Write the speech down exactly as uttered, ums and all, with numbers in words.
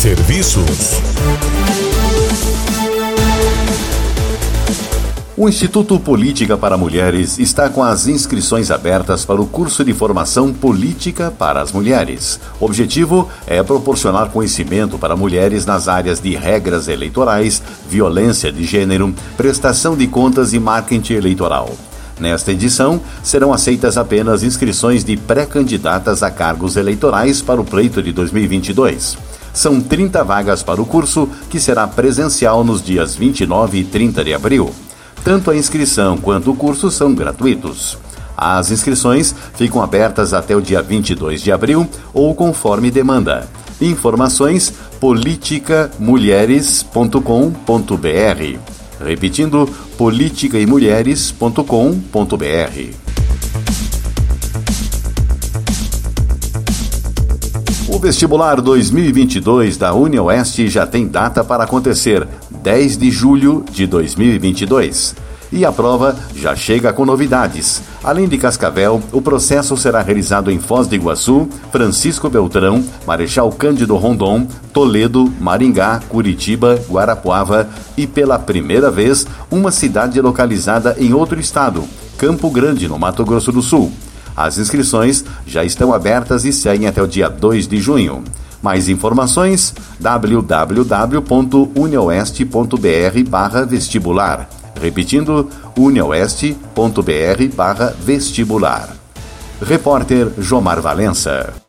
Serviços. O Instituto Política para Mulheres está com as inscrições abertas para o curso de formação Política para as Mulheres. O objetivo é proporcionar conhecimento para mulheres nas áreas de regras eleitorais, violência de gênero, prestação de contas e marketing eleitoral. Nesta edição, serão aceitas apenas inscrições de pré-candidatas a cargos eleitorais para o pleito de dois mil e vinte e dois. São trinta vagas para o curso, que será presencial nos dias vinte e nove e trinta de abril. Tanto a inscrição quanto o curso são gratuitos. As inscrições ficam abertas até o dia vinte e dois de abril ou conforme demanda. Informações politica mulheres ponto com ponto b r. Repetindo, politica e mulheres ponto com ponto b r. O vestibular dois mil e vinte e dois da UniOeste já tem data para acontecer, dez de julho de dois mil e vinte e dois. E a prova já chega com novidades. Além de Cascavel, o processo será realizado em Foz do Iguaçu, Francisco Beltrão, Marechal Cândido Rondon, Toledo, Maringá, Curitiba, Guarapuava e, pela primeira vez, uma cidade localizada em outro estado, Campo Grande, no Mato Grosso do Sul. As inscrições já estão abertas e seguem até o dia dois de junho. Mais informações, w w w ponto unioeste ponto b r barra vestibular. Repetindo, unioeste ponto b r barra vestibular. Repórter Jomar Valença.